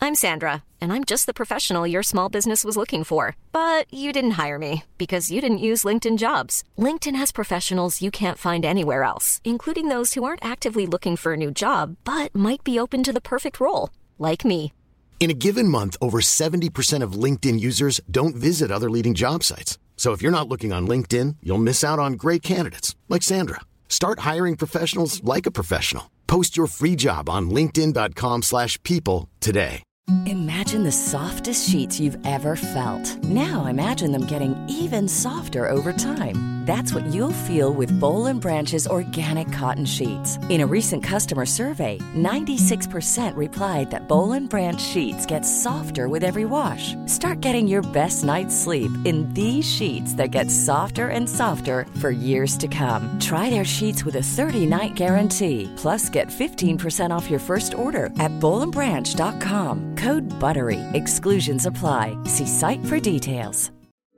I'm Sandra, and I'm just the professional your small business was looking for. But you didn't hire me because you didn't use LinkedIn Jobs. LinkedIn has professionals you can't find anywhere else, including those who aren't actively looking for a new job, but might be open to the perfect role, like me. In a given month, over 70% of LinkedIn users don't visit other leading job sites. So if you're not looking on LinkedIn, you'll miss out on great candidates like Sandra. Start hiring professionals like a professional. Post your free job on linkedin.com/people today. Imagine the softest sheets you've ever felt. Now imagine them getting even softer over time. That's what you'll feel with Boll & Branch's organic cotton sheets. In a recent customer survey, 96% replied that Boll & Branch sheets get softer with every wash. Start getting your best night's sleep in these sheets that get softer and softer for years to come. Try their sheets with a 30-night guarantee. Plus, get 15% off your first order at bollandbranch.com. Code BUTTERY. Exclusions apply. See site for details.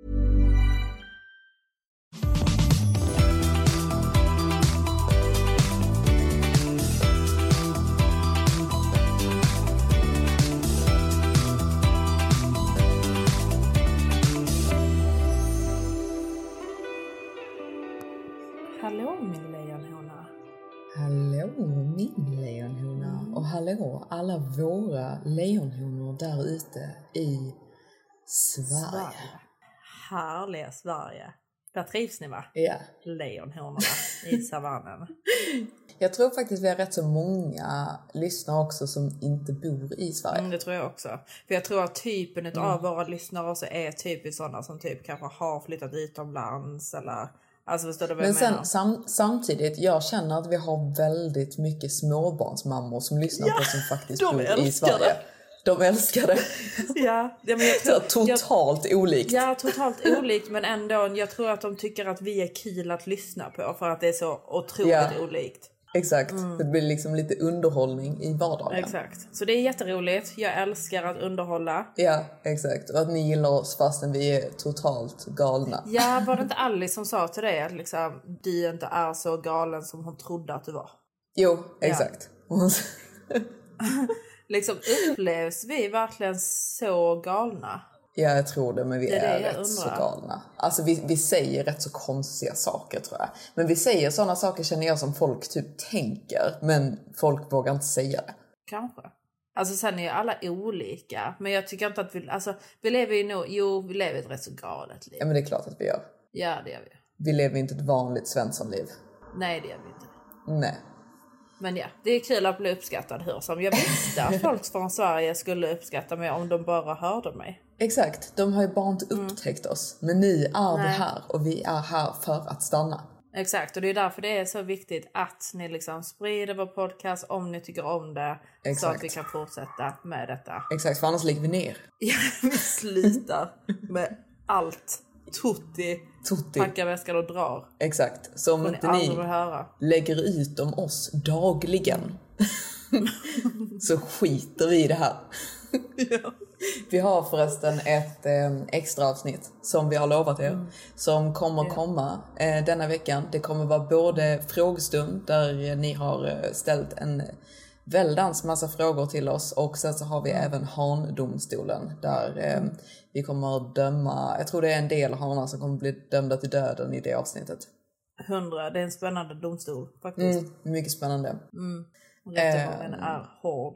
Hallå min lejonhona. Hallå min lejonhona. Och hallå alla våra lejonhonor där ute i Sverige. Härliga Sverige. Där trivs ni va? Ja. Lejonhonorna i savannen. Jag tror faktiskt vi har rätt så många lyssnare också som inte bor i Sverige. Det tror jag också. För jag tror att typen av våra lyssnare också är typiskt sådana som typ kanske har flyttat utomlands eller... Alltså, förstår du vad jag menar? Sen samtidigt, jag känner att vi har väldigt mycket småbarnsmammor som lyssnar på som faktiskt bor i Sverige. Det. De älskar det. Ja, men jag tror, totalt olikt. Ja, totalt olikt, men ändå jag tror att de tycker att vi är kul att lyssna på för att det är så otroligt olikt. Exakt, det blir liksom lite underhållning i vardagen. Exakt, så det är jätteroligt. Jag älskar att underhålla. Ja, exakt. Och att ni gillar oss fastän vi är totalt galna. Ja, var det inte Alice som sa till dig att liksom, du inte är så galen som hon trodde att du var? Jo, exakt. Ja. Liksom upplevs vi verkligen så galna? Ja, jag tror det, men vi är rätt undrar. så galna. Alltså vi säger rätt så konstiga saker tror jag. Men vi säger sådana saker känner jag som folk typ tänker, men folk vågar inte säga det. Kanske. Alltså sen är ju alla olika, men jag tycker inte att vi lever ju nog, vi lever ett rätt så galet liv. Ja, men det är klart att vi gör. Ja, det gör vi. Vi lever inte ett vanligt svenssonliv. Nej, det gör vi inte. Nej. Men ja, det är kul att bli uppskattad hur som. Jag visste att folk från Sverige skulle uppskatta mig om de bara hörde mig. Exakt, de har ju bara inte upptäckt oss. Men ni är vi här och vi är här för att stanna. Exakt, och det är därför det är så viktigt att ni liksom sprider vår podcast om ni tycker om det. Exakt. Så att vi kan fortsätta med detta. Exakt, för annars ligger vi ner. Ja, vi slutar med allt. Tutti. Packar väskan och drar. Exakt, så om inte ni lägger ut om oss dagligen så skiter vi i det här. Ja. Vi har förresten ett extra avsnitt som vi har lovat er som kommer komma denna veckan. Det kommer vara både frågestund där ni har ställt en väldans massa frågor till oss, och sen så har vi även Handomstolen där vi kommer döma, jag tror det är en del hanar som kommer bli dömda till döden i det avsnittet. 100, det är en spännande domstol faktiskt. Mycket spännande. Rättegången är hård.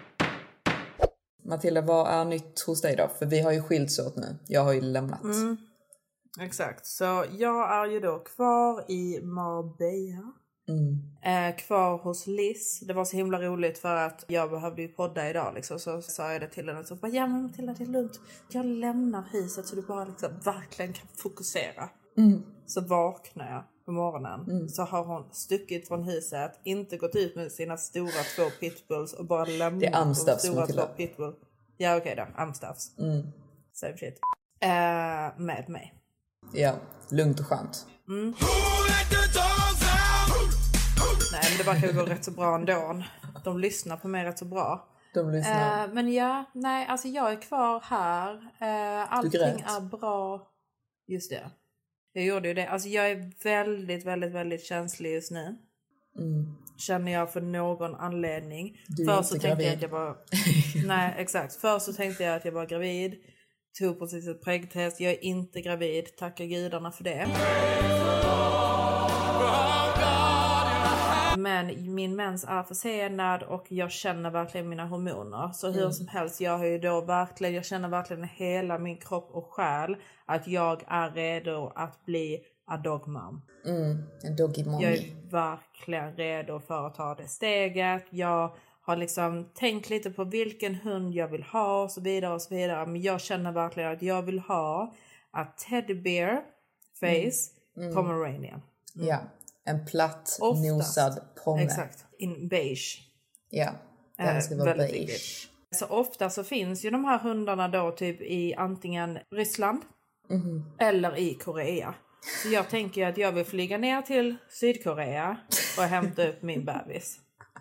Matilda, vad är nytt hos dig då? För vi har ju skilts åt nu. Jag har ju lämnat. Exakt, så jag är ju då kvar i Marbella. Kvar hos Liz. Det var så himla roligt för att jag behövde ju podda idag liksom. Så sa jag det till henne. Så bara, ja men Matilda, det är lugnt. Jag lämnar huset så du bara liksom verkligen kan fokusera. Så vaknar jag på morgonen. Så har hon stuckit från huset. Inte gått ut med sina stora 2 pitbulls och bara lämnat det är Amstaffs, de stora 2 pitbulls. Ja okej då, Amstaffs. Same shit. Med mig. Ja, lugnt och skönt. Nej, men det verkar ju gå rätt så bra ändå. De lyssnar på mig rätt så bra. De lyssnar. Men ja, nej, alltså jag är kvar här. Allting är bra. Just det. Jag gjorde ju det. Alltså jag är väldigt, väldigt, väldigt känslig just nu. känner jag för någon anledning. Du är inte gravid. Jag bara... Nej, exakt. Först så tänkte jag att jag var gravid. Tog precis ett prägtest. Jag är inte gravid. Tacka gudarna för det. Men min mens är försenad och jag känner verkligen mina hormoner. Så hur som helst, jag känner verkligen hela min kropp och själ att jag är redo att bli a dog mom. En doggy mommy. Jag är verkligen redo för att ta det steget. Jag har liksom tänkt lite på vilken hund jag vill ha och så vidare och så vidare. Men jag känner verkligen att jag vill ha a teddy bear face Pomeranian. Ja, en platt nosad pomme. Exakt, in beige. Ja, den ska vara beige. Viktigt. Så ofta så finns ju de här hundarna då typ i antingen Ryssland eller i Korea. Så jag tänker att jag vill flyga ner till Sydkorea och hämta upp min bebis.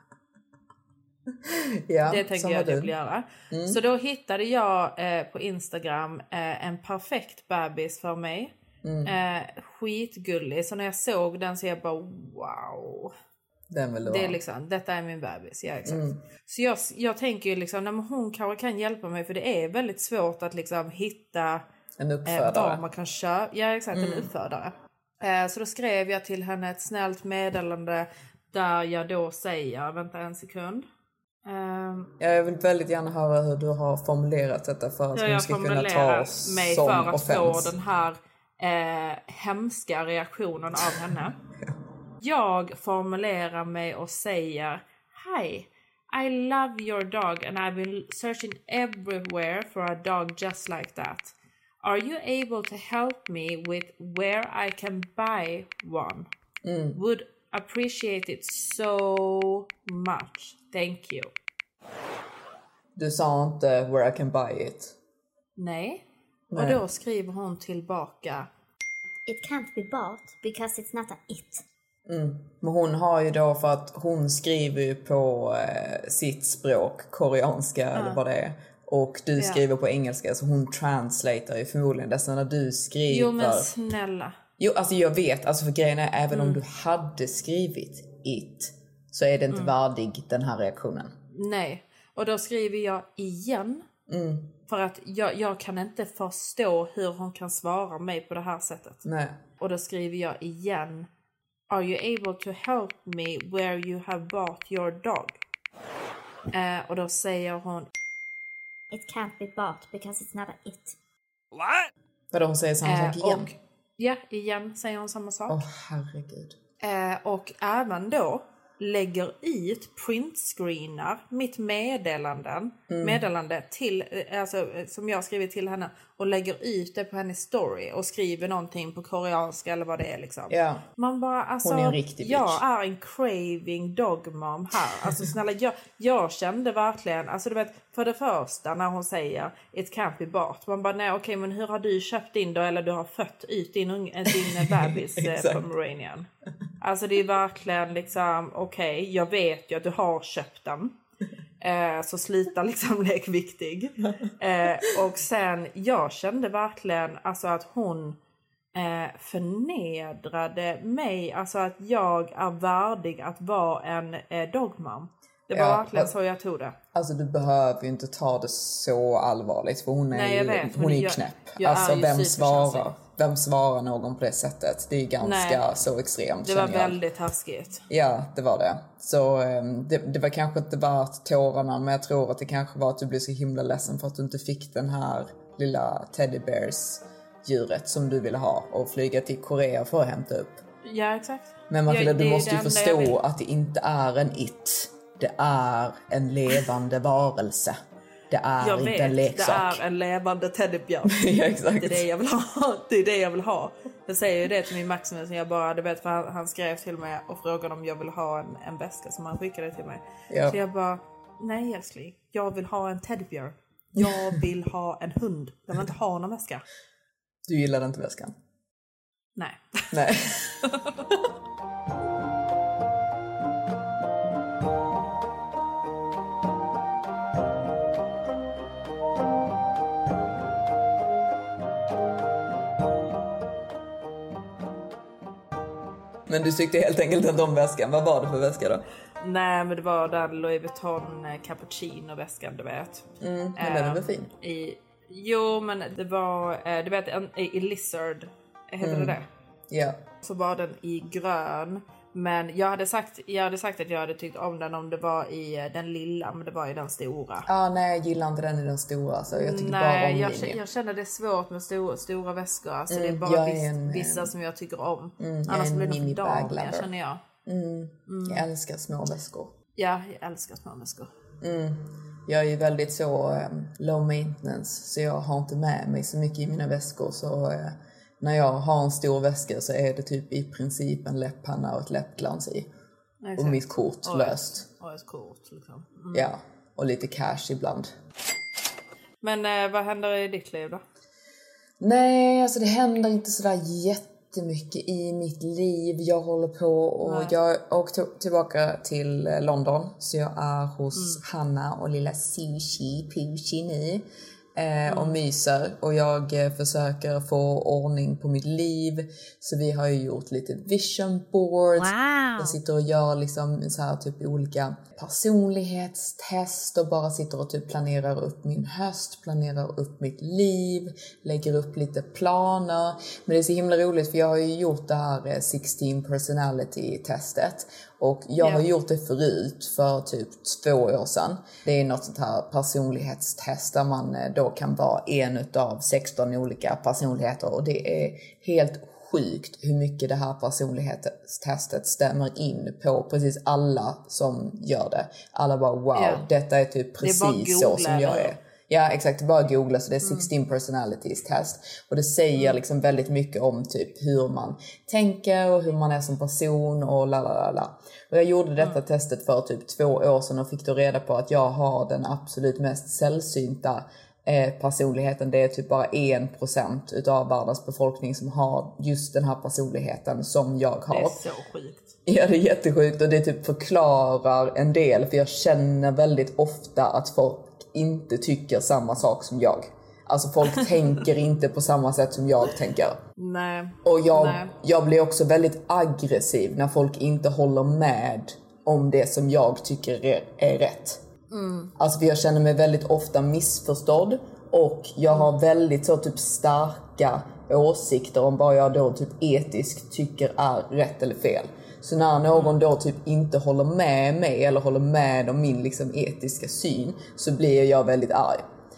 Ja, det tänker jag att jag vill göra. Så då hittade jag på Instagram en perfekt bebis för mig. Skitgullig. Så när jag såg den så jag bara wow. Den vill du det är ha. liksom, detta är min bebis. Ja, exakt. Så jag tänker ju liksom, när hon kanske kan hjälpa mig. För det är väldigt svårt att liksom hitta en uppfödare. Man kan köpa. Ja, exakt, en uppfödare. Så då skrev jag till henne ett snällt meddelande där jag då säger, vänta en sekund. Jag vill väldigt gärna höra hur du har formulerat detta för att hon ska kunna ta oss mig som för att offens. få den här hemska reaktionen av henne. Jag formulerar mig och säger: Hi, I love your dog and I've been searching everywhere for a dog just like that. Are you able to help me with where I can buy one? Would appreciate it so much. Thank you. Du sa inte where I can buy it. Nej. Och då skriver hon tillbaka: It can't be bought because it's not a it. Men hon har ju då, för att hon skriver ju på sitt språk, koreanska eller vad det är. Och du skriver på engelska, så hon translatear ju förmodligen det. Så när du skriver... Jo men snälla. Jo, alltså jag vet, alltså för grejen är, även om du hade skrivit it, så är det inte värdig den här reaktionen. Nej, och då skriver jag igen. För att jag kan inte förstå hur hon kan svara mig på det här sättet. Nej. Och då skriver jag igen: Are you able to help me where you have bought your dog? Och då säger hon: It can't be bought because it's not a it. What? Vadå, hon säger samma sak igen? Ja, igen säger hon samma sak. Herregud. Och även då lägger ut printscreenar mitt meddelande till, alltså, som jag skrivit till henne, och lägger ut det på hennes story och skriver någonting på koreanska eller vad det är liksom. Ja. Man bara, alltså, hon är en riktig bitch. Jag är en craving dog mom här. Alltså snälla, jag kände verkligen, alltså du vet, för det första när hon säger it can't be bought, man bara nej okej, men hur har du köpt din då, eller du har fött ut din bebis Pomeranian. Alltså det är verkligen liksom, okej, jag vet ju att du har köpt den. Så sluta liksom lek viktig. Och sen, jag kände verkligen alltså att hon förnedrade mig. Alltså att jag är värdig att vara en dogmam. Det var verkligen så jag tog det. Alltså du behöver ju inte ta det så allvarligt, för hon är ju knäpp. Alltså vem svarar någon på det sättet? Det är ganska så extremt. Det var väldigt taskigt. Ja, det var det. Så det var kanske inte värt tårarna, men jag tror att det kanske var att du blev så himla ledsen för att du inte fick den här lilla teddy bears djuret som du ville ha och flyga till Korea för att hämta upp. Ja, exakt. Men Matilda, du måste ju förstå att det inte är en it. Det är en levande varelse. Det är inte en leksak. Det är en levande teddybjörn. Ja, exakt. Det är det jag vill ha. Det är det jag vill ha. Jag säger ju det till min Maximus som jag bara, du vet, för han skrev till mig och frågade om jag vill ha en väska som han skickade till mig. Ja. Så jag bara, nej älskling, jag vill ha en teddybjörn. Jag vill ha en hund. Jag vill inte ha någon väska. Du gillar inte väskan? Nej. Nej. Men du tyckte helt enkelt inte om väskan. Vad var det för väska då? Nej, men det var den Louis Vuitton cappuccino-väskan, du vet. Men den är väl fin? Jo, men det var, du vet, i Lizard, heter det? Ja. Så var den i grön. Men jag hade sagt att jag hade tyckt om den om det var i den lilla, men det var i den stora. Nej, jag gillar inte den i den stora. Så jag tycker bara om jag känner det är svårt med stora väskor. Alltså det är bara vissa som jag tycker om. Annars blir det för damer, känner jag. Jag älskar små väskor. Ja, jag älskar små väskor. Jag är ju väldigt så low maintenance, så jag har inte med mig så mycket i mina väskor. Så när jag har en stor väska så är det typ i princip en läpppanna och ett läppglans i. Exakt. Och mitt kort löst. Och ett kort liksom. Ja, och lite cash ibland. Men vad händer i ditt liv då? Nej, alltså det händer inte sådär jättemycket i mitt liv. Jag håller på och jag åkte tillbaka till London. Så jag är hos Hanna och lilla Sushi Pushi nu. Och myser. Och jag försöker få ordning på mitt liv. Så vi har ju gjort lite vision boards. Wow. Jag sitter och gör liksom så här typ olika personlighetstest. Och bara sitter och typ planerar upp min höst. Planerar upp mitt liv. Lägger upp lite planer. Men det är så himla roligt för jag har ju gjort det här 16 personality testet. Och jag har gjort det förut för typ 2 år sedan. Det är något sånt här personlighetstest där man då kan vara en utav 16 olika personligheter. Och det är helt sjukt hur mycket det här personlighetstestet stämmer in på precis alla som gör det. Alla bara wow, detta är typ precis så som jag är. Ja, exakt. Bara googla, så det är 16 personalities test. Och det säger liksom väldigt mycket om typ hur man tänker och hur man är som person och la. Och jag gjorde detta testet för typ 2 år sedan och fick då reda på att jag har den absolut mest sällsynta personligheten. Det är typ bara 1% utav världens befolkning som har just den här personligheten som jag har. Det är så sjukt. Ja, det är jättesjukt och det typ förklarar en del. För jag känner väldigt ofta att folk inte tycker samma sak som jag. Alltså folk tänker inte på samma sätt som jag tänker. Nej. Och jag blir också väldigt aggressiv när folk inte håller med om det som jag tycker är rätt. Alltså för jag känner mig väldigt ofta missförstådd. Och jag har väldigt så typ starka åsikter om vad jag då typ etiskt tycker är rätt eller fel. Så när någon då typ inte håller med mig eller håller med om min liksom etiska syn så blir jag väldigt arg.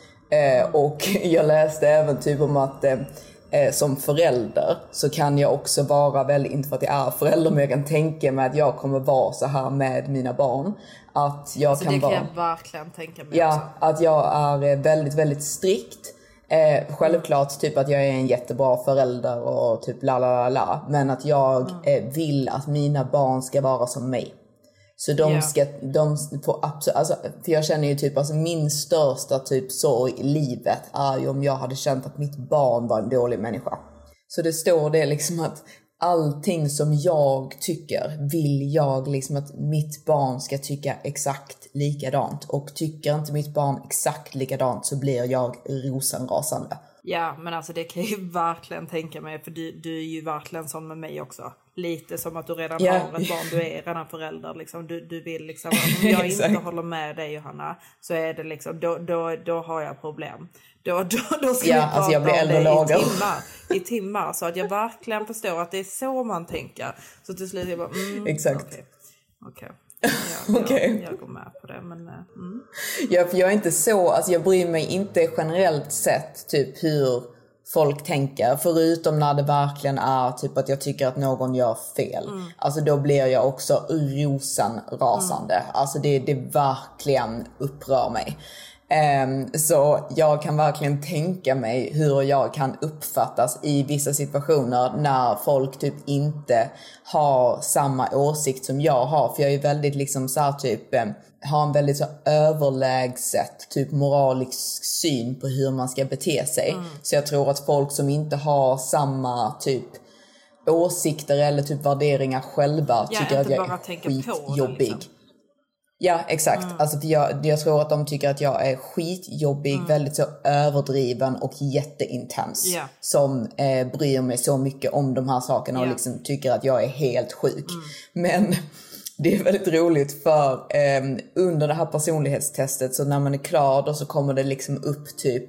Och jag läste även typ om att som förälder så kan jag också vara väldigt, inte för att jag är förälder, men jag kan tänka mig att jag kommer vara så här med mina barn. Att jag alltså kan det vara, kan jag verkligen tänka mig ja, också. att jag är väldigt, väldigt strikt. Självklart typ att jag är en jättebra förälder och typ la. Men att jag vill att mina barn ska vara som mig. Så de får absolut, alltså, för jag känner ju typ alltså min största typ sorg i livet är ju om jag hade känt att mitt barn var en dålig människa. Så det står det liksom att allting som jag tycker vill jag liksom att mitt barn ska tycka exakt likadant. Och tycker inte mitt barn exakt likadant så blir jag rosenrasande. Ja, men alltså det kan jag ju verkligen tänka mig. För du är ju verkligen sån med mig också. Lite som att du redan har ett barn. Du är redan förälder. Liksom. Du vill liksom, om jag inte håller med dig, Johanna, så är det liksom, då har jag problem. Då ska vi prata jag blir om det i timmar. Så att jag verkligen förstår att det är så man tänker. Så till slut jag bara, exakt. Okej. Jag går med på det, men Ja, för jag är inte så, alltså jag bryr mig inte generellt sett typ hur folk tänker, förutom när det verkligen är typ att jag tycker att någon gör fel. Alltså då blir jag också rosenrasande. Alltså det verkligen upprör mig. Så jag kan verkligen tänka mig hur jag kan uppfattas i vissa situationer när folk typ inte har samma åsikt som jag har. För jag är väldigt liksom så här typ har en väldigt så överlägset typ moralisk syn på hur man ska bete sig. Så jag tror att folk som inte har samma typ åsikter eller typ värderingar själva tycker att jag är skitjobbig. Liksom. Ja, exakt. Alltså jag tror att de tycker att jag är skitjobbig, väldigt så överdriven och jätteintens. Yeah. Som bryr mig så mycket om de här sakerna och liksom tycker att jag är helt sjuk. Men det är väldigt roligt för under det här personlighetstestet, så när man är klar då, så kommer det liksom upp typ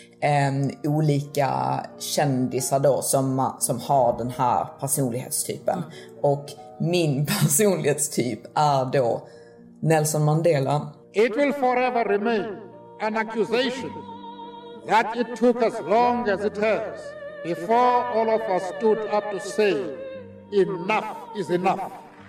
olika kändisar då som har den här personlighetstypen. Och min personlighetstyp är då Nelson Mandela. It will forever remain an accusation that it took as long as it has before all of us stood up to say enough is enough.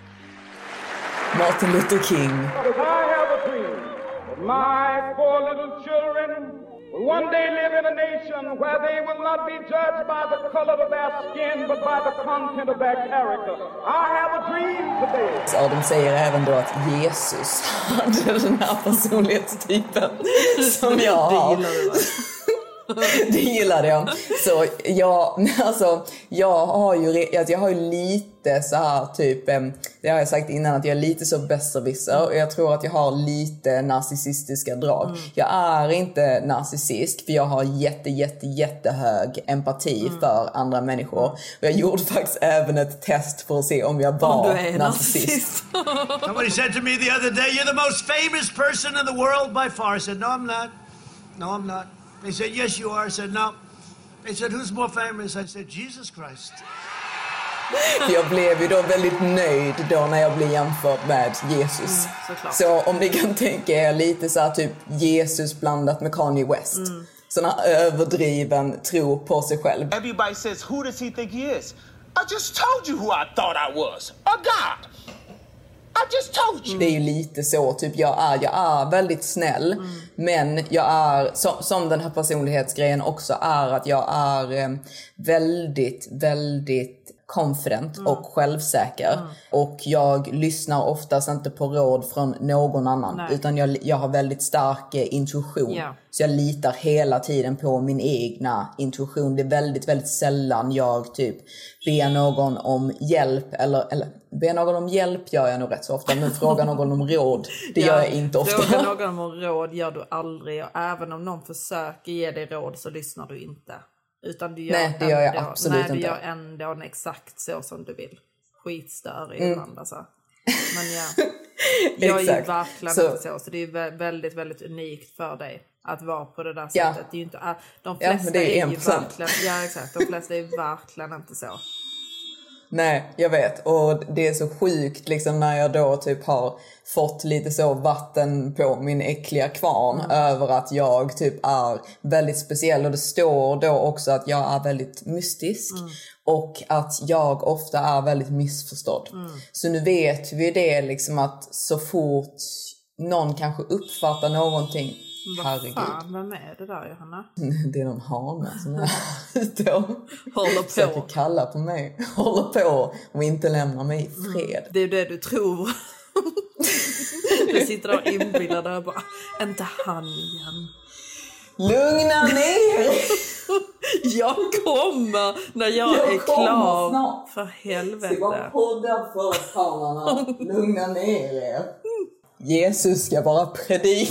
Martin Luther King. I have a dream that my 4 little children will one day live in a nation where they will not be judged by the color of their skin but by the content of their character. I have a dream today. Så de säger även då att Jesus hade den här personlighetstypen som jag har. Det gillade jag. Så jag har ju lite så här typ, det har jag sagt innan, att jag är lite så besserwisser och jag tror att jag har lite narcissistiska drag. Jag är inte narcissist för jag har jättehög empati för andra människor. Och jag gjorde faktiskt även ett test för att se om jag var narcissist. Somebody said to me the other day, "You're the most famous person in the world by far." I said, "No, I'm not. No, I'm not." They said, "Yes, you are." I said, "No." They said, "Who's more famous?" I said, "Jesus Christ." Jag blev ju då väldigt nöjd då när jag blev jämförd med Jesus. Så om ni kan tänka er lite så här typ Jesus blandat med Kanye West. Sån här överdriven tro på sig själv. Everybody says, "Who does he think he is?" I just told you who I thought I was. A God. I just told you. Det är ju lite så, typ jag är väldigt snäll, men jag är, som den här personlighetsgrejen också är, att jag är väldigt confident och självsäker. Och jag lyssnar oftast inte på råd från någon annan. Utan jag har väldigt stark intuition. Så jag litar hela tiden på min egna intuition. Det är väldigt sällan jag typ ber någon om hjälp, eller ber någon om hjälp gör jag nog rätt så ofta, men fråga någon om råd, det gör jag inte ofta. Fråga någon om råd gör du aldrig, och även om någon försöker ge dig råd så lyssnar du inte. Utan du gör det gör jag absolut inte. Du gör ändå exakt så som du vill. Skitstörig ibland alltså. Men jag är ju verkligen inte så det är väldigt unikt för dig att vara på det där sättet. Det är ju inte, de flesta det är ju verkligen, exakt, de flesta är verkligen inte så. Nej, jag vet. Och det är så sjukt liksom när jag då typ har fått lite så vatten på min äckliga kvarn över att jag typ är väldigt speciell. Och det står då också att jag är väldigt mystisk och att jag ofta är väldigt missförstådd. Så nu vet vi det liksom, att så fort någon kanske uppfattar någonting. Herregud. Fan, vem är det där, Johanna? Det är någon hane som är ute och håller försöker kalla på mig. Håller på och inte lämnar mig i fred. Det är det du tror. Du sitter där inbillad och bara, inte han igen. Lugna ner! Jag kommer när jag är klar. Snart. För helvete. Det var podden för tallarna. Lugna ner er. Jesus ska bara predika.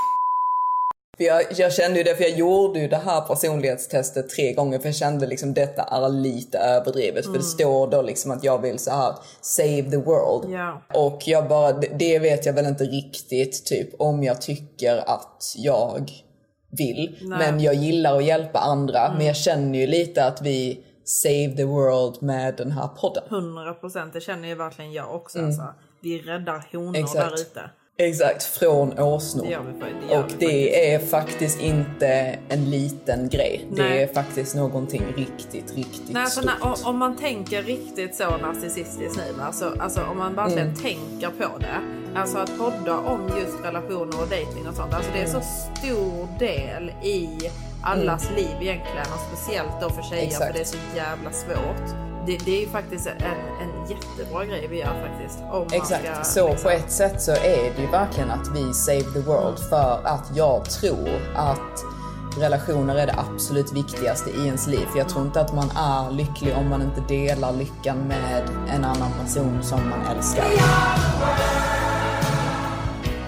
Jag kände ju det, för jag gjorde ju det här personlighetstestet 3 gånger, för jag kände liksom detta är lite överdrivet. För det står då liksom att jag vill så här save the world. Och jag bara, det vet jag väl inte riktigt typ om jag tycker att jag vill. Men jag gillar att hjälpa andra. Men jag känner ju lite att vi save the world med den här podden. 100%, det känner ju verkligen jag också. Alltså. Vi räddar honor där ute. Exakt, från åsnor. Och det är faktiskt inte en liten grej. Nej. Det är faktiskt någonting riktigt stort. Om man tänker riktigt så narcissistiskt nu, alltså om man verkligen tänker på det. Alltså att podda om just relationer och dating och sånt. Alltså det är så stor del i allas liv egentligen. Och speciellt då för tjejer, för det är så jävla svårt. Det är ju faktiskt en jättebra grej vi gör faktiskt. Exakt, så liksom. På ett sätt så är det ju verkligen att vi save the world. För att jag tror att relationer är det absolut viktigaste i ens liv. För jag tror inte att man är lycklig om man inte delar lyckan med en annan person som man älskar.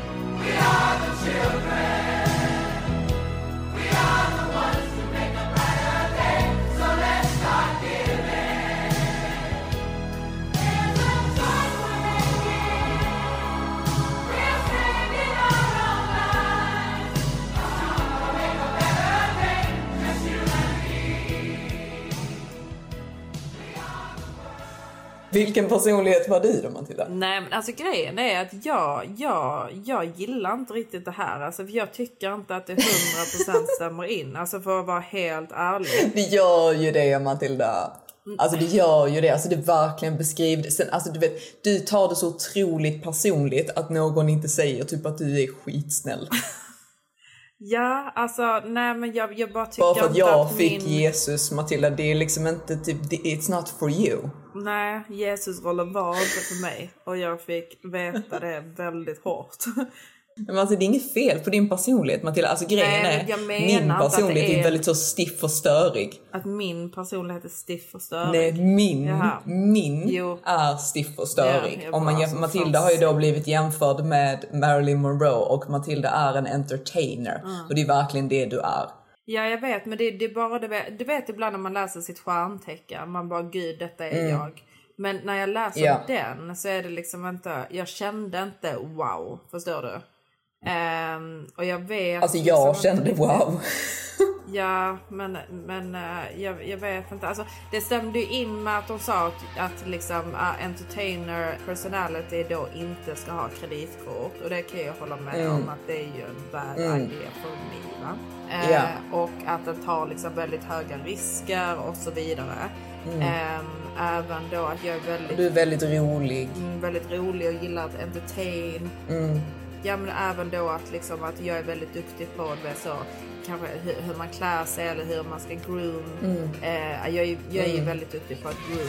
Vilken personlighet var du då, Matilda? Nej, men alltså grejen är att jag gillar inte riktigt det här. Alltså, för jag tycker inte att det 100% stämmer in. Alltså, för att vara helt ärlig. Det gör ju det, Matilda. Alltså det gör ju det. Alltså det verkligen beskriver. Sen, alltså du vet, du tar det så otroligt personligt att någon inte säger typ att du är skitsnäll. Ja, alltså nej, men jag bara tycker bara för att jag att fick Jesus, Matilda, det är liksom inte typ, it's not for you. Nej, Jesus-rollen var inte för mig. Och jag fick veta det väldigt hårt. Men alltså det är inget fel på din personlighet, Matilda. Alltså grejen är, min personlighet är väldigt så stiff och störig. Att min personlighet är stiff och störig? Nej, min är stiff och störig. Ja, Matilda har ju då blivit jämförd med Marilyn Monroe och Matilda är en entertainer. Och det är verkligen det du är. Ja, jag vet, men det är bara du vet ibland när man läser sitt stjärntecken, man bara gud, detta är jag. Men när jag läser den så är det liksom inte, jag kände inte wow, förstår du? Och jag vet alltså jag liksom kände wow. Ja, men jag vet inte. Alltså, det stämde ju in med att de sa att liksom entertainer personality då inte ska ha kreditkort. Och det kan jag hålla med om att det är ju en bad idea för mig, va? Och att den tar liksom väldigt höga risker och så vidare. Även då att jag är väldigt... Du är väldigt rolig. Väldigt rolig och gillar att entertain. Ja, men även då att, liksom, att jag är väldigt duktig på det, så kanske hur man klär sig eller hur man ska groom. Jag är väldigt duktig på att groom.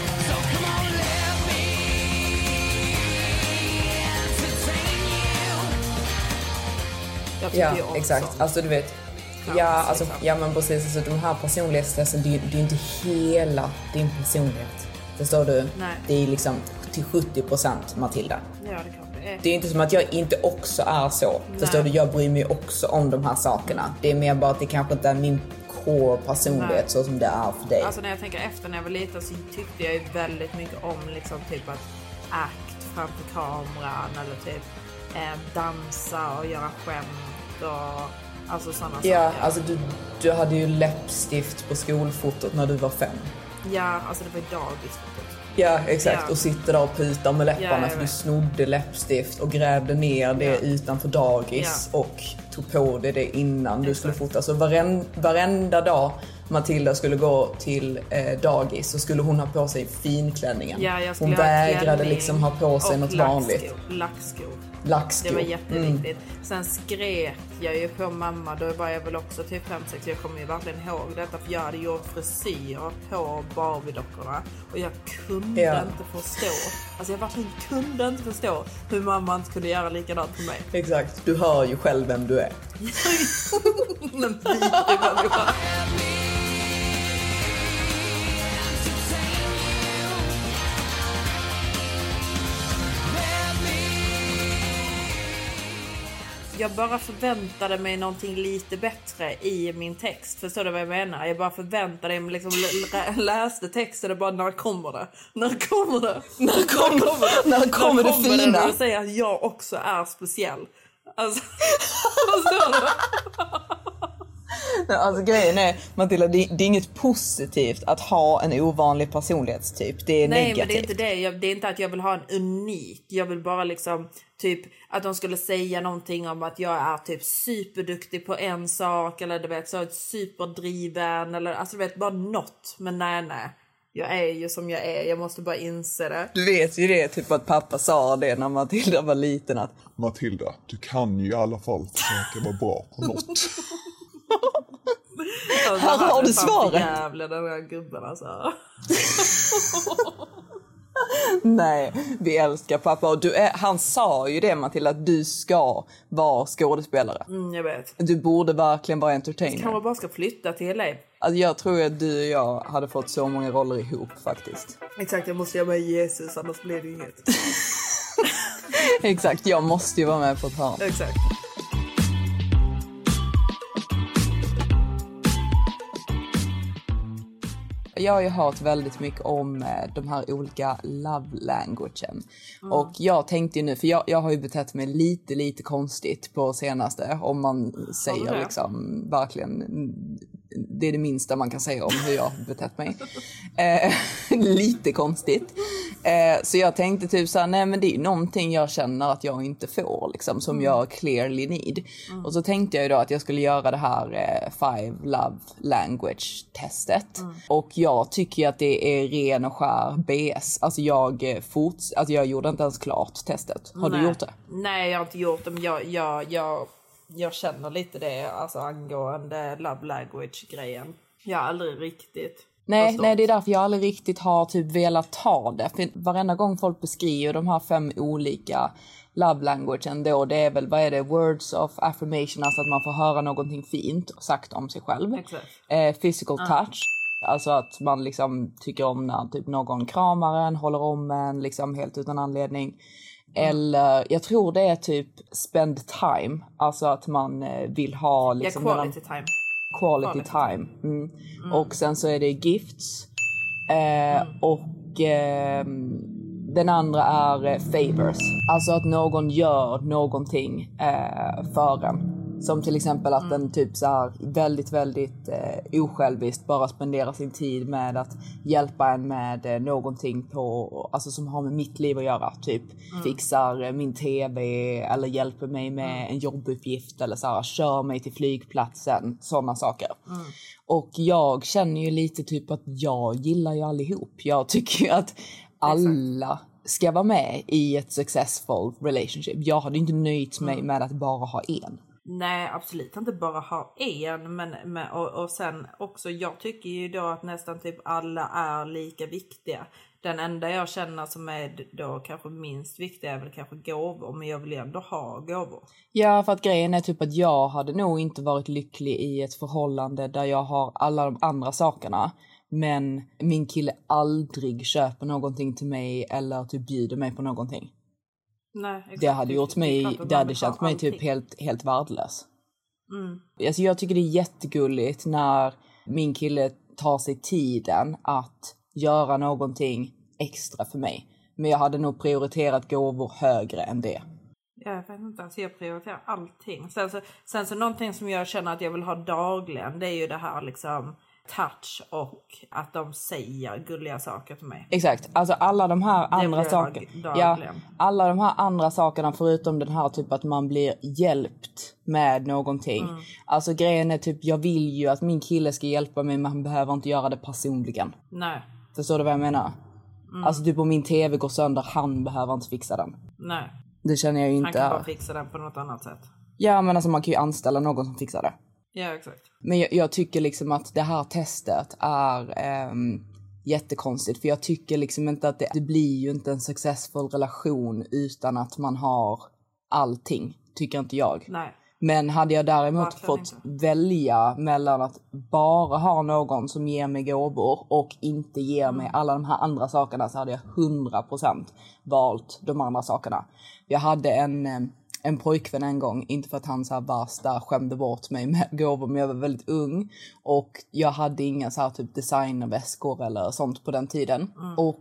Ja, exakt. Alltså du vet. Ja, alltså, ja men precis. Alltså, de här personlighetstesten, det är inte hela din personlighet. Förstår du? Nej. Det är liksom till 70% Matilda. Ja, det kan det. Det är inte som att jag inte också är så. Nej. Förstår du? Jag bryr mig också om de här sakerna. Det är mer bara att det kanske inte är min core personlighet så som det är för dig. Alltså när jag tänker efter, när jag var liten så tyckte jag ju väldigt mycket om liksom typ att akt framför kameran eller typ dansa och göra skämt och alltså sådana saker. Ja, alltså du hade ju läppstift på skolfotot när du var 5. Ja, alltså det var ju dagisfotot. Ja, exakt. Och sitter där och putar med läpparna för du snodde läppstift och grävde ner det utanför dagis och tog på det innan du skulle fota. Så varenda dag Matilda skulle gå till dagis så skulle hon ha på sig finklänningen. Ja, hon vägrade liksom ha på sig något vanligt. Lackskor. Det var jätteviktigt. Sen skrek jag ju på mamma. Då var jag väl också typ 5-6. Jag kommer ju verkligen ihåg detta. För jag hade gjort frisyr på Barbie-dockorna. Och jag kunde inte förstå. Alltså jag verkligen kunde inte förstå hur mamma inte kunde göra likadant för mig. Exakt. Du hör ju själv vem du är. Men vidrig människa. Jag bara förväntade mig någonting lite bättre i min text. Förstår du vad jag menar? Jag bara förväntade mig, liksom läste texten och bara, när kommer det? När kommer det? När kommer det fina? När du säger att jag också är speciell. Alltså, förstår du? Alltså grejen är, Matilda, det är inget positivt att ha en ovanlig personlighetstyp. Det är negativt. Nej, men det är inte det. Det är inte att jag vill ha en unik. Jag vill bara liksom typ att de skulle säga någonting om att jag är typ superduktig på en sak. Eller du vet, så superdriven. Eller alltså du vet, bara något. Men nej. Jag är ju som jag är. Jag måste bara inse det. Du vet ju det, typ att pappa sa det när Matilda var liten. Att Matilda, du kan ju i alla fall försöka vara bra på något. Här har du svaret. Jävlar, den här gubben alltså. Nej, vi älskar pappa. Och han sa ju det, Matilda, att du ska vara skådespelare. Jag vet. Du borde verkligen vara entertainer. Kan man bara ska flytta till LA? Alltså jag tror att du och jag hade fått så många roller ihop faktiskt. Exakt, jag måste göra med Jesus, annars blir det inget. Exakt, jag måste ju vara med på ett hörn. Exakt. Jag har ju hört väldigt mycket om de här olika love languagen. Och jag tänkte ju nu, för jag har ju betett mig lite konstigt på senaste. Om man säger liksom verkligen det är det minsta man kan säga om hur jag har betett mig. Lite konstigt. Så jag tänkte typ så här, nej men det är någonting jag känner att jag inte får liksom, som jag clearly need. Och så tänkte jag ju då att jag skulle göra det här 5 love language testet. Och jag tycker att det är ren och skär BS. Alltså jag gjorde inte ens klart testet. Har du gjort det? Nej, jag har inte gjort det, men jag känner lite det, alltså angående love language-grejen. Jag har aldrig riktigt Nej, det är därför jag aldrig riktigt har typ velat ta det. För varenda gång folk beskriver de här 5 olika love languagen då, det är väl, vad är det? Words of affirmation, alltså att man får höra någonting fint sagt om sig själv. Physical touch, alltså att man liksom tycker om när typ någon kramar en, håller om en liksom helt utan anledning. Eller jag tror det är typ spend time, alltså att man vill ha liksom quality time. Och sen så är det gifts och den andra är favors, alltså att någon gör någonting för en. Som till exempel att den typ så här väldigt, väldigt osjälviskt bara spenderar sin tid med att hjälpa en med någonting på, alltså som har med mitt liv att göra. Typ fixar min tv eller hjälper mig med en jobbuppgift eller så här, kör mig till flygplatsen, sådana saker. Och jag känner ju lite typ att jag gillar ju allihop. Jag tycker ju att alla ska vara med i ett successful relationship. Jag hade inte nöjt mig med att bara ha en. Nej, absolut inte bara ha en, men och sen också, jag tycker ju då att nästan typ alla är lika viktiga. Den enda jag känner som är då kanske minst viktig är väl kanske gåvor, men jag vill ändå ha gåvor. Ja, för att grejen är typ att jag hade nog inte varit lycklig i ett förhållande där jag har alla de andra sakerna, men min kille aldrig köper någonting till mig eller typ bjuder mig på någonting. Nej, exakt. Det hade gjort mig, det hade känt mig typ helt värdelös. Alltså jag tycker det är jättegulligt när min kille tar sig tiden att göra någonting extra för mig. Men jag hade nog prioriterat gåvor högre än det. Jag vet inte, alltså jag prioriterar allting. Sen så någonting som jag känner att jag vill ha dagligen, det är ju det här liksom touch och att de säger gulliga saker till mig. Exakt, alltså alla de här andra sakerna. Ja, alla de här andra sakerna förutom den här typ att man blir hjälpt med någonting. Alltså grejen är typ, jag vill ju att min kille ska hjälpa mig, men han behöver inte göra det personligen. Nej. Förstår du vad jag menar? Alltså typ om min tv går sönder, han behöver inte fixa den. Nej. Det känner jag ju inte. Han kan bara fixa den på något annat sätt. Ja, men alltså man kan ju anställa någon som fixar det. Ja, exakt. Men jag tycker liksom att det här testet är jättekonstigt. För jag tycker liksom inte att det blir ju inte en successful relation utan att man har allting. Tycker inte jag. Nej. Men hade jag däremot fått välja mellan att bara ha någon som ger mig gåvor och inte ger mig alla de här andra sakerna, så hade jag 100% valt de andra sakerna. Jag hade en pojkvän en gång, inte för att han så här värsta skämde bort mig med gåvor, men jag var väldigt ung och jag hade inga så här typ designväskor eller sånt på den tiden. Och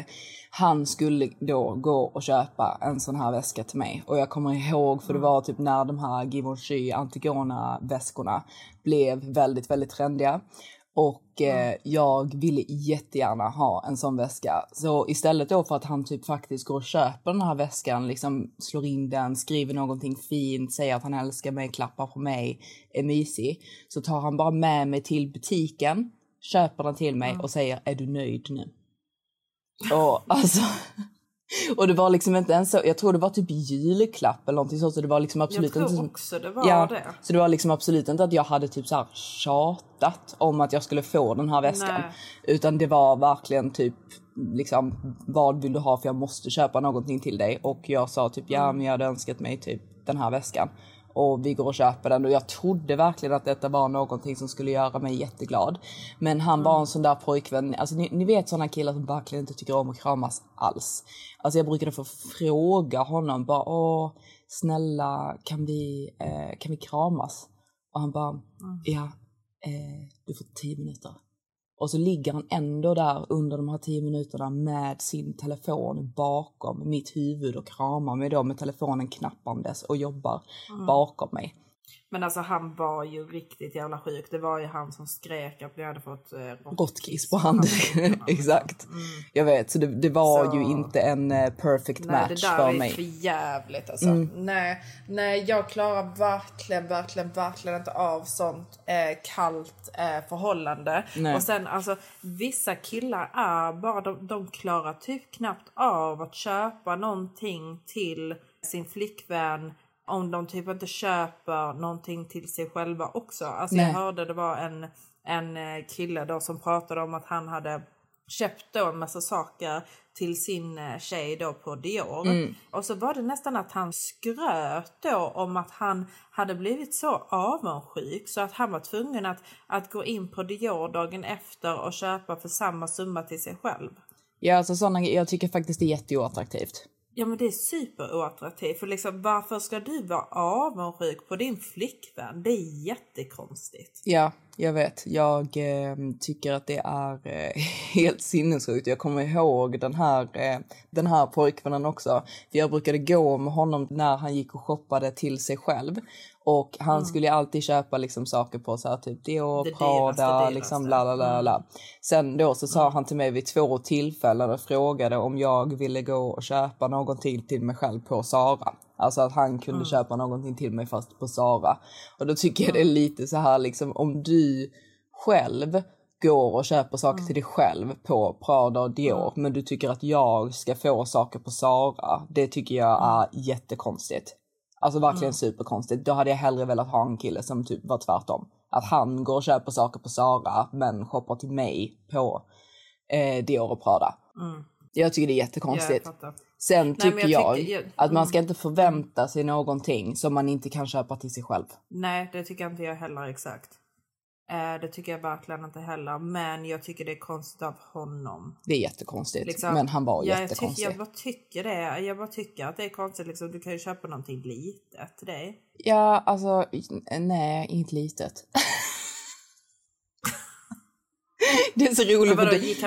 han skulle då gå och köpa en sån här väska till mig. Och jag kommer ihåg, för det var typ när de här Givenchy Antigona-väskorna blev väldigt, väldigt trendiga. Och jag ville jättegärna ha en sån väska. Så istället då för att han typ faktiskt går och köper den här väskan, liksom slår in den, skriver någonting fint, säger att han älskar mig, klappar på mig, är mysig, så tar han bara med mig till butiken, köper den till mig och säger, är du nöjd nu? Och alltså... Och det var liksom inte ens så, jag tror det var typ julklapp eller någonting så det var liksom absolut inte. Jag tror också det var det. Så det var liksom absolut inte att jag hade typ så här tjatat om att jag skulle få den här väskan. Nej. Utan det var verkligen typ liksom, vad vill du ha, för jag måste köpa någonting till dig. Och jag sa typ, ja men jag hade önskat mig typ den här väskan. Och vi går och köper den. Och jag trodde verkligen att detta var någonting som skulle göra mig jätteglad. Men han var en sån där pojkvän. Alltså ni vet såna killar som verkligen inte tycker om att kramas alls. Alltså jag brukade få fråga honom bara, åh snälla kan vi kramas? Och han bara, ja du får 10 minuter. Och så ligger han ändå där under de här 10 minuterna med sin telefon bakom mitt huvud och kramar mig då med telefonen knappandes och jobbar bakom mig. Men alltså han var ju riktigt jävla sjuk. Det var ju han som skrek att vi hade fått råttkiss på handen. Exakt. Jag vet, så det var ju inte en perfect match för mig. Det där är för jävligt alltså. Nej, jag klarar verkligen inte av sånt kallt förhållande. Nej. Och sen alltså vissa killar är bara, de klarar typ knappt av att köpa någonting till sin flickvän om de typ inte köper någonting till sig själva också. Alltså jag hörde det var en kille då som pratade om att han hade köpt då en massa saker till sin tjej då på Dior. Och så var det nästan att han skröt då om att han hade blivit så avundsjuk så att han var tvungen att gå in på Dior dagen efter och köpa för samma summa till sig själv. Ja, alltså sådana, jag tycker faktiskt det är jätteoattraktivt. Ja, men det är superoattraktivt. För liksom, varför ska du vara avundsjuk på din flickvän? Det är jättekonstigt. Ja, jag vet. Jag tycker att det är helt sinnessjukt. Jag kommer ihåg den här pojkvännen också. För jag brukade gå med honom när han gick och shoppade till sig själv. Och han skulle alltid köpa liksom saker på så här typ Dior, Prada, liksom la. Sen då så sa han till mig vid 2 tillfällen och frågade om jag ville gå och köpa någonting till mig själv på Zara. Alltså att han kunde köpa någonting till mig fast på Zara. Och då tycker jag det är lite så här liksom, om du själv går och köper saker till dig själv på Prada och Dior, men du tycker att jag ska få saker på Zara, det tycker jag är jättekonstigt. Alltså verkligen superkonstigt. Då hade jag hellre velat ha en kille som typ var tvärtom. Att han går och köper saker på Zara men shoppar till mig på Dior och Prada. Jag tycker det är jättekonstigt. Sen tycker jag att man ska inte förvänta sig någonting som man inte kan köpa till sig själv. Nej, det tycker inte jag heller exakt. Det tycker jag verkligen inte heller. Men jag tycker det är konstigt av honom. Det är jättekonstigt. Liksom, men han var jättekonstig. Jag bara tycker att det är konstigt. Liksom, du kan ju köpa någonting litet till dig. Ja, alltså nej, inte litet. Det är så roligt.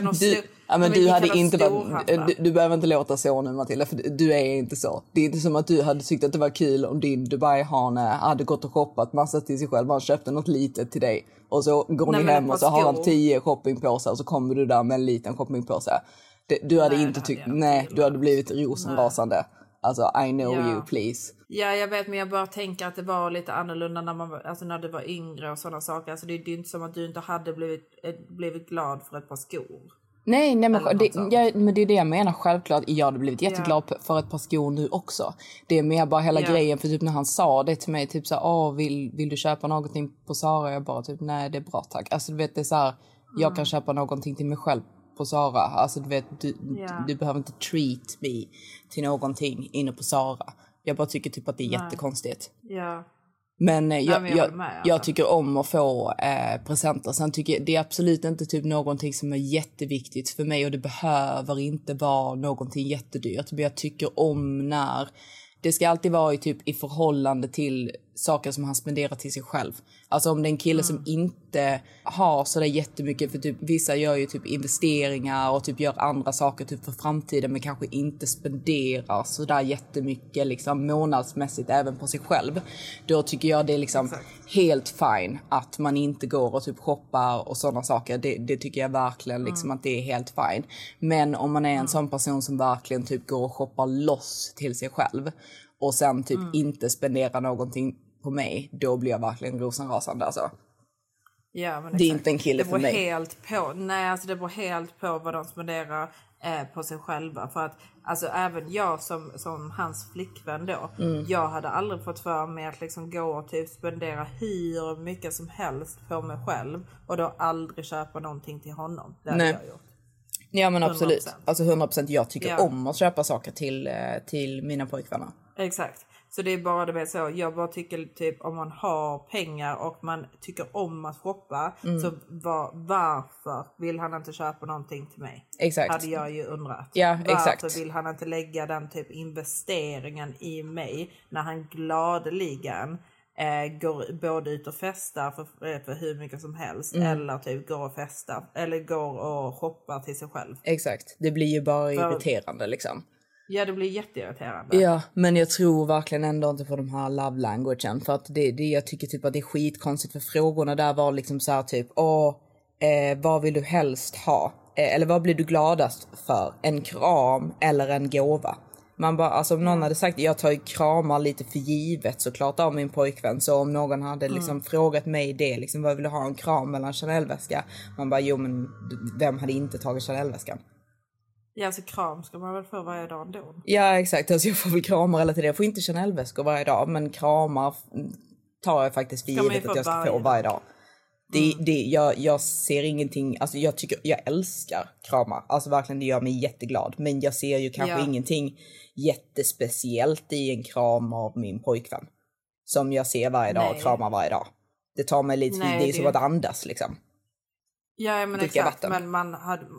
Du hade inte du behöver inte låta så nu, Matilda, för du är inte så. Det är inte som att du hade tyckt att det var kul om din Dubai-hane hade gått och shoppat massa till sig själv. Han köpte något litet till dig. Och så går ni hem och så har han 10 shoppingpåsar och så kommer du där med en liten shoppingpåse. Du hade inte tyckt, du hade blivit rosenrasande. Alltså, I know you, please. Ja, jag vet, men jag bara tänker att det var lite annorlunda när du var yngre och sådana saker. Alltså det är inte som att du inte hade blivit glad för ett par skor. Nej, men det är det jag menar. Självklart, jag hade blivit jätteglad för ett par skor nu också. Det är mer bara hela grejen, för typ när han sa det till mig, typ så vill du köpa någonting på Zara? Jag bara typ, nej, det är bra tack. Alltså du vet, det är så här, jag kan köpa någonting till mig själv på Zara. Alltså du vet, du behöver inte treat me till någonting inne på Zara. Jag bara tycker typ att det är jättekonstigt. Ja. Men jag tycker om att få presenter. Sen tycker jag det är absolut inte typ någonting som är jätteviktigt för mig. Och det behöver inte vara någonting jättedyrt. Men jag tycker om när det ska alltid vara i förhållande till saker som han spenderar till sig själv. Alltså om det är en kille som inte har så där jättemycket, för typ vissa gör ju typ investeringar och typ gör andra saker typ för framtiden, men kanske inte spenderar så där jättemycket liksom månadsmässigt även på sig själv. Då tycker jag det är liksom helt fine att man inte går och typ shoppar och sådana saker. Det tycker jag verkligen liksom att det är helt fine. Men om man är en sån person som verkligen typ går och shoppar loss till sig själv och sen typ inte spendera någonting på mig, då blir jag verkligen rosenrasande alltså. Ja, men det är inte en kille för mig. Det beror helt på vad de spenderar på sig själva. För att alltså även jag som hans flickvän då, jag hade aldrig fått för mig att liksom gå och typ spendera hur mycket som helst på mig själv och då aldrig köpa någonting till honom. Det hade jag gjort. Ja, men absolut. 100%. Alltså 100%. Jag tycker om att köpa saker till mina pojkvänner. Exakt. Så det är bara det med så. Jag bara tycker typ om man har pengar och man tycker om att shoppa. Så varför vill han inte köpa någonting till mig? Exakt. Hade jag ju undrat. Ja, varför vill han inte lägga den typ investeringen i mig när han gladeligen går både ut och festar för hur mycket som helst eller typ går och festar eller går och shoppar till sig själv. Exakt, det blir ju bara irriterande liksom. Ja, det blir jätteirriterande. Ja, men jag tror verkligen ändå inte på de här love languagen. För att jag tycker typ att det är skitkonstigt. För frågorna där var liksom så här typ, vad vill du helst ha? Eller vad blir du gladast för? En kram eller en gåva? Man bara, alltså om någon hade sagt, jag tar ju kramar lite för givet såklart av min pojkvän. Så om någon hade liksom frågat mig det, liksom, vad vill du ha, en kram eller en Chanel-väska? Man bara, jo men vem hade inte tagit Chanel-väskan? Ja, alltså kram ska man väl få varje dag ändå. Ja, exakt. Alltså jag får väl kramar eller till det. Jag får inte Chanel-väskor varje dag, men kramar tar jag faktiskt för givet att jag ska få varje dag. Jag ser ingenting, alltså jag älskar kramar. Alltså verkligen, det gör mig jätteglad. Men jag ser ju kanske ingenting jättespeciellt i en kram av min pojkvän. Som jag ser varje dag och kramar varje dag. Det tar mig lite, det är som att andas liksom. Ja, men exakt. Men man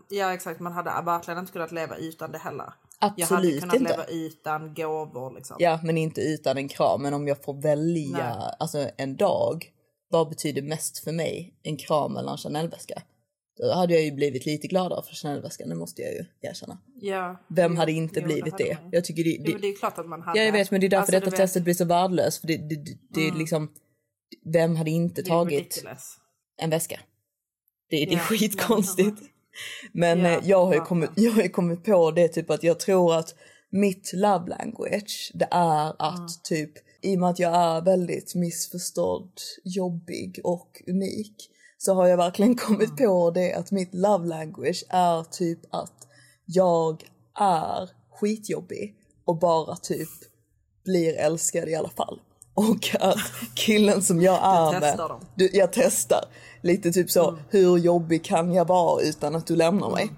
hade verkligen inte kunnat leva utan det heller. Absolut jag hade kunnat inte leva utan gåvor liksom. Ja, men inte utan en kram. Men om jag får välja alltså en dag, vad betyder mest för mig? En kram eller en Chanel-väska? Då hade jag ju blivit lite gladare för Chanel-väskan, det måste jag ju erkänna. Ja. Vem hade inte blivit det? Jag tycker det är klart att man hade. Ja, jag vet, men det är därför detta testet blir så värdelöst. För det är liksom, vem hade inte tagit en väska? Det är skitkonstigt. Men jag har ju kommit på det typ att jag tror att mitt love language, det är att typ, i och med att jag är väldigt missförstådd, jobbig och unik, så har jag verkligen kommit på det att mitt love language är typ att jag är skitjobbig och bara typ blir älskad i alla fall. Och att killen som jag är med, jag testar lite typ så, hur jobbig kan jag vara utan att du lämnar mig?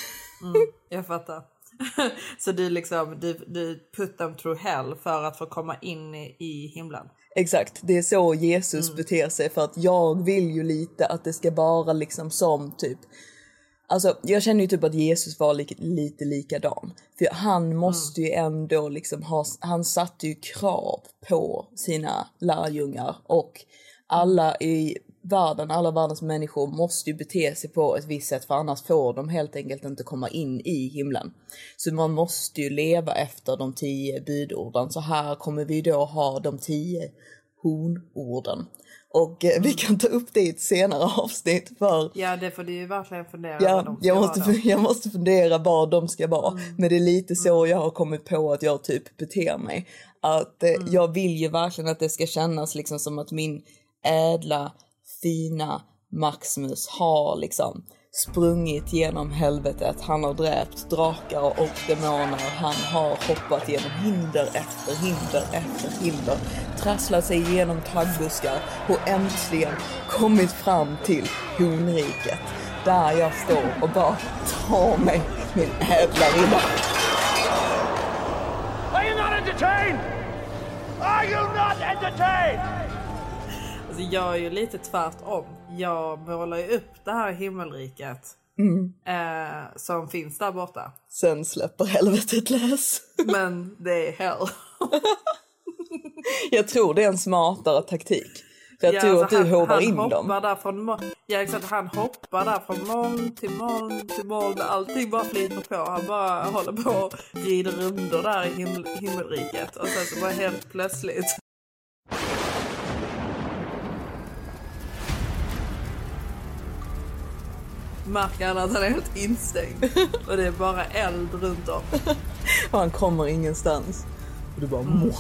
Jag fattar. Så du liksom, du put them through hell för att få komma in i himlen. Exakt, det är så Jesus beter sig, för att jag vill ju lite att det ska vara liksom som typ, alltså jag känner ju typ att Jesus var lite likadan. För han måste ju ändå liksom han satte ju krav på sina lärjungar, och alla i världen, alla världens människor måste ju bete sig på ett visst sätt, för annars får de helt enkelt inte komma in i himlen. Så man måste ju leva efter de 10 budorden. Så här kommer vi då ha de 10 honorden. Och vi kan ta upp det i ett senare avsnitt. För ja, det får du ju verkligen fundera. Jag måste fundera vad de ska vara. Men det är lite så jag har kommit på att jag typ beter mig. Att jag vill ju verkligen att det ska kännas liksom som att min ädla, fina Maximus har liksom sprungit genom helvetet. Han har dräpt drakar och demoner. Han har hoppat genom hinder efter hinder efter hinder, trasslat sig igenom taggbuskar och äntligen kommit fram till honriket, där jag står och bara tar mig min ädla riddare. Are you not entertained? Are you not entertained? Alltså jag är ju lite tvärtom. Jag målar ju upp det här himmelriket som finns där borta. Sen släpper helvetet lös. Men det är hell. Jag tror det är en smartare taktik. För jag tror alltså att du hovar in dem. Han hoppar där från moln till moln till moln. Allting bara flyter på. Han bara håller på och rider rundor där i himmelriket. Och sen så bara helt plötsligt. Märker han att han är helt instängd. Och det är bara eld runt om. Och han kommer ingenstans. Och du bara...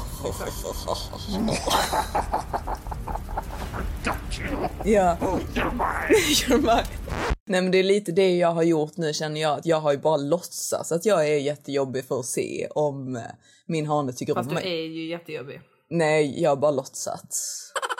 Ja. Nej, men det är lite det jag har gjort nu, känner jag. Att jag har ju bara låtsats att jag är jättejobbig för att se om min hane tycker om mig. Fast du är ju jättejobbig. Nej, jag har bara låtsats.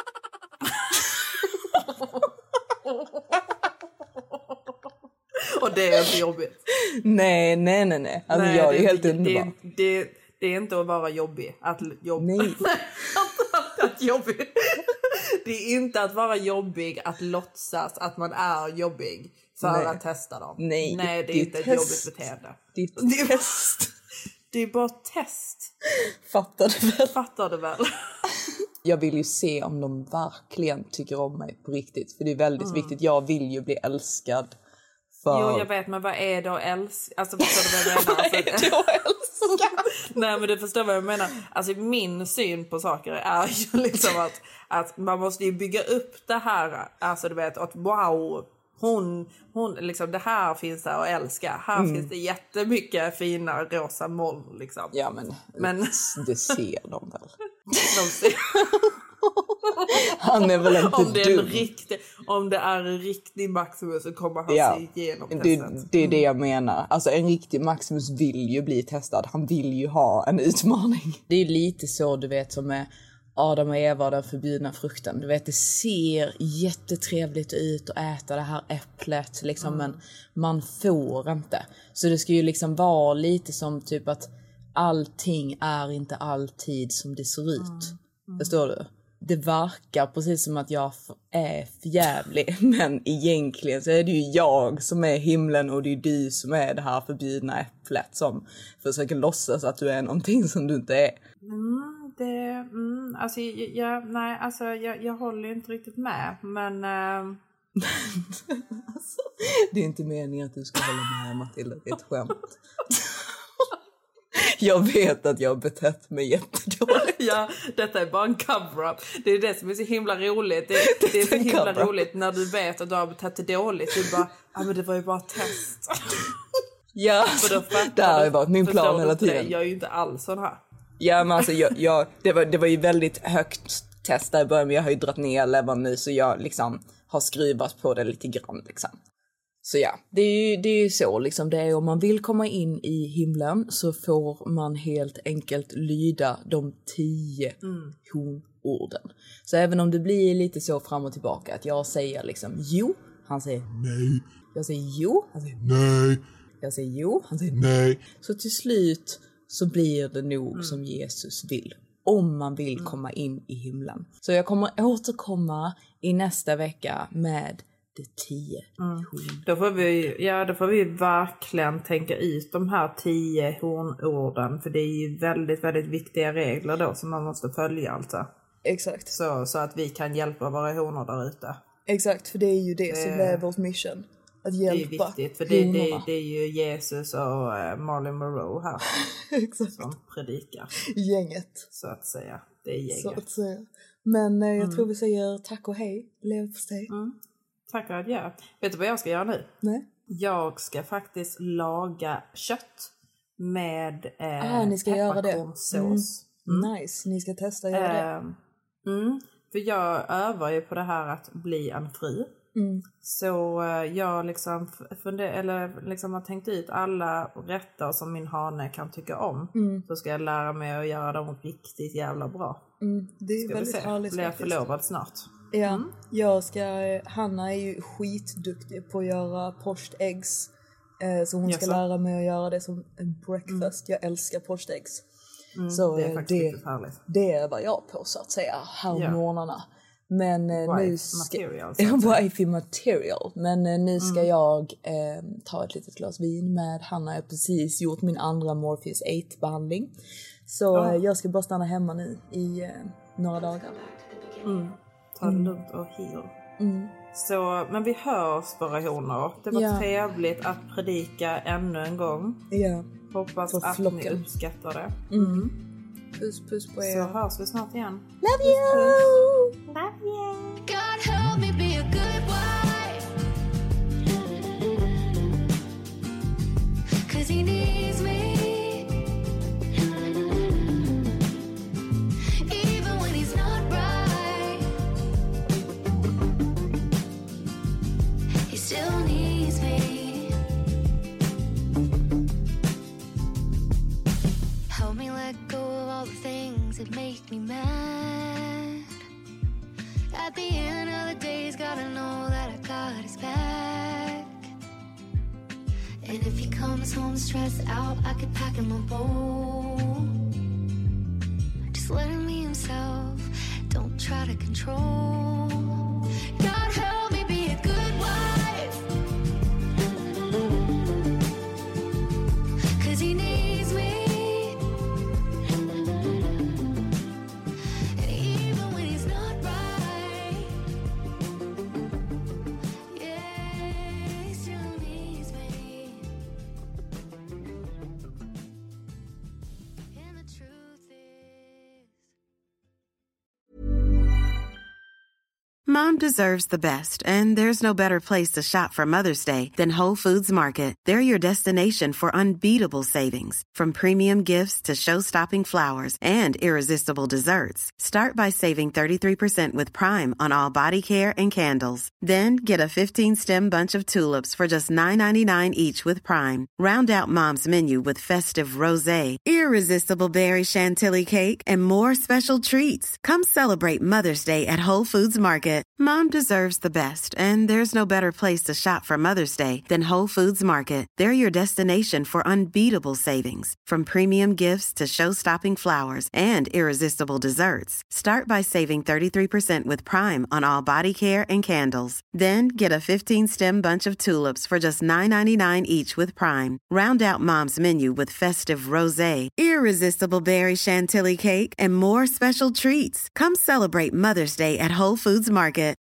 Och det är inte jobbigt. Nej. Alltså nej, jag är helt underbar. Det är inte att vara jobbig. Nej. att jobbig. Det är inte att vara jobbig att låtsas att man är jobbig för att testa dem. Nej, det är inte ett jobbigt beteende. Det är test. Det är bara test. Fattar du väl? Jag vill ju se om de verkligen tycker om mig på riktigt. För det är väldigt viktigt. Jag vill ju bli älskad Jo, jag vet, men vad är det att älska? Alltså, förstår du vad jag menar? Vad är det att älska? Nej, men du förstår vad jag menar. Alltså, min syn på saker är ju liksom att man måste ju bygga upp det här. Alltså, du vet, att wow, hon liksom, det här finns där att älska. Här finns det jättemycket fina rosa moln, liksom. Ja, men det ser de väl. De ser. Han är väl inte dum. Om det är en riktig Maximus så kommer han se igenom testet. Det är det jag menar. Alltså en riktig Maximus vill ju bli testad. Han vill ju ha en utmaning. Det är lite så, du vet, som med Adam och Eva och den förbjudna frukten. Du vet, det ser jättetrevligt ut att äta det här äpplet liksom, men man får inte. Så det ska ju liksom vara lite som typ att allting är inte alltid som det ser ut. Förstår du? Det verkar precis som att jag är förjävlig, men egentligen så är det ju jag som är himlen och det är du som är det här förbjudna äpplet som försöker låtsas att du är någonting som du inte är. Alltså, jag håller inte riktigt med, men... Alltså, det är inte meningen att du ska hålla med, Matilda, det är ett skämt. Jag vet att jag har betett mig jättedåligt. Ja, detta är bara en cover-up. Det är det som är så himla roligt. Det är så himla roligt när du vet att du har betett dig dåligt. Du bara, men det var ju bara ett test. Ja, det har ju varit min plan hela tiden. Jag är ju inte alls sån här. Ja, men alltså, det var ju väldigt högt test där i början, men jag har ju dratt ner leveln nu, så jag liksom har skruvat på det lite grann liksom. Så ja, det är ju så liksom, det är om man vill komma in i himlen så får man helt enkelt lyda de 10 honorden. Så även om det blir lite så fram och tillbaka att jag säger liksom jo, han säger nej. Jag säger jo, han säger nej. Jag säger jo, han säger nej. Så till slut så blir det nog som Jesus vill. Om man vill komma in i himlen. Så jag kommer återkomma i nästa vecka med det 10. Då får vi verkligen tänka ut de här 10 honorden. För det är ju väldigt, väldigt viktiga regler då som man måste följa alltså. Exakt. Så att vi kan hjälpa våra honor där ute. Exakt, för det är ju det som är vårt mission. Att hjälpa. Det är viktigt, för det är ju Jesus och Marilyn Monroe här. Exakt. Som predikar. Gänget. Så att säga. Det är gänget. Så att säga. Men jag tror vi säger tack och hej. Lev på dig. Tack och adjö. Vet du vad jag ska göra nu? Nej. Jag ska faktiskt laga kött med pepparkornssås. Nice, ni ska testa att göra det. För jag övar ju på det här att bli en fru. Så jag liksom har tänkt ut alla rätter som min hane kan tycka om. Så ska jag lära mig att göra dem riktigt jävla bra. Det är ska väldigt härligt. Blir jag förlovad snart? Ja, Hanna är ju skitduktig på att göra poached eggs. Så hon ska lära mig att göra det som en breakfast. Jag älskar poached eggs. Så det är faktiskt riktigt härligt. Det är vad jag på, så att säga, här morgnarna. Men wifey material. Men nu ska jag ta ett litet glas vin med Hanna. Jag har precis gjort min andra Morpheus 8-behandling. Så jag ska bara stanna hemma nu i några dagar. Ta det lugnt och heal. Så, men vi hörs våra honor. Det var trevligt att predika ännu en gång. Ja. Hoppas att ni uppskattar det. Puss på er. Så hörs vi snart igen. Love you! Love you! God help me be a good wife, 'cause he needs me. Even when he's not right, he still needs me. Help me let go of all the things that make me mad. At the end of the day, he's gotta know that I got his back. And if he comes home stressed out, I could pack him a bowl. Just let him be himself, don't try to control. God help me be a good wife, 'cause he needs me. And even when he's not right, yeah, he still needs me. Mom deserves the best, and there's no better place to shop for Mother's Day than Whole Foods Market. They're your destination for unbeatable savings, from premium gifts to show-stopping flowers and irresistible desserts. Start by saving 33% with Prime on all body care and candles. Then get a 15-stem bunch of tulips for just $9.99 each with Prime. Round out Mom's menu with festive rosé, irresistible berry chantilly cake, and more special treats. Come celebrate Mother's Day at Whole Foods Market. Mom deserves the best, and there's no better place to shop for Mother's Day than Whole Foods Market. They're your destination for unbeatable savings, from premium gifts to show-stopping flowers and irresistible desserts. Start by saving 33% with Prime on all body care and candles. Then get a 15-stem bunch of tulips for just $9.99 each with Prime. Round out Mom's menu with festive rosé, irresistible berry chantilly cake, and more special treats. Come celebrate Mother's Day at Whole Foods Market.